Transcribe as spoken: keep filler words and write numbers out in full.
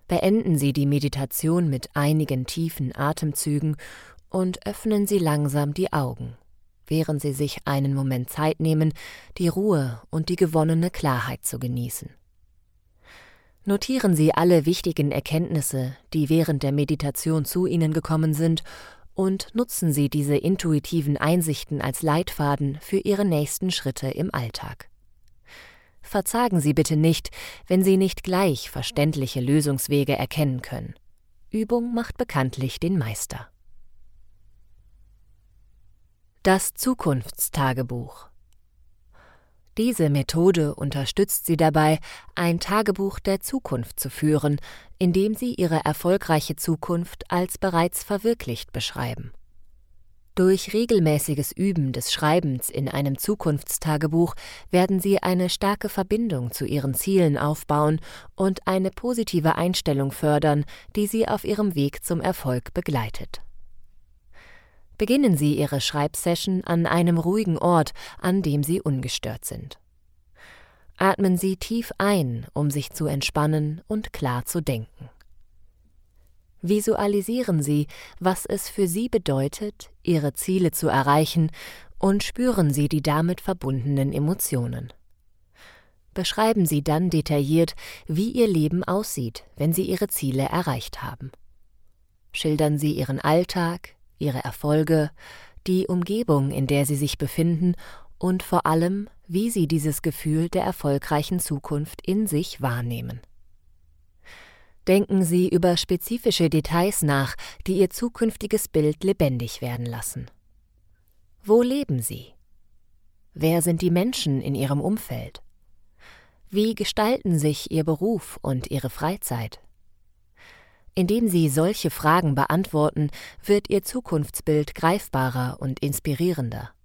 Beenden Sie die Meditation mit einigen tiefen Atemzügen und öffnen Sie langsam die Augen, während Sie sich einen Moment Zeit nehmen, die Ruhe und die gewonnene Klarheit zu genießen. Notieren Sie alle wichtigen Erkenntnisse, die während der Meditation zu Ihnen gekommen sind, und nutzen Sie diese intuitiven Einsichten als Leitfaden für Ihre nächsten Schritte im Alltag. Verzagen Sie bitte nicht, wenn Sie nicht gleich verständliche Lösungswege erkennen können. Übung macht bekanntlich den Meister. Das Zukunftstagebuch. Diese Methode unterstützt Sie dabei, ein Tagebuch der Zukunft zu führen, indem Sie Ihre erfolgreiche Zukunft als bereits verwirklicht beschreiben. Durch regelmäßiges Üben des Schreibens in einem Zukunftstagebuch werden Sie eine starke Verbindung zu Ihren Zielen aufbauen und eine positive Einstellung fördern, die Sie auf Ihrem Weg zum Erfolg begleitet. Beginnen Sie Ihre Schreibsession an einem ruhigen Ort, an dem Sie ungestört sind. Atmen Sie tief ein, um sich zu entspannen und klar zu denken. Visualisieren Sie, was es für Sie bedeutet, Ihre Ziele zu erreichen, und spüren Sie die damit verbundenen Emotionen. Beschreiben Sie dann detailliert, wie Ihr Leben aussieht, wenn Sie Ihre Ziele erreicht haben. Schildern Sie Ihren Alltag, Ihre Erfolge, die Umgebung, in der Sie sich befinden und vor allem, wie Sie dieses Gefühl der erfolgreichen Zukunft in sich wahrnehmen. Denken Sie über spezifische Details nach, die Ihr zukünftiges Bild lebendig werden lassen. Wo leben Sie? Wer sind die Menschen in Ihrem Umfeld? Wie gestalten sich Ihr Beruf und Ihre Freizeit? Indem Sie solche Fragen beantworten, wird Ihr Zukunftsbild greifbarer und inspirierender.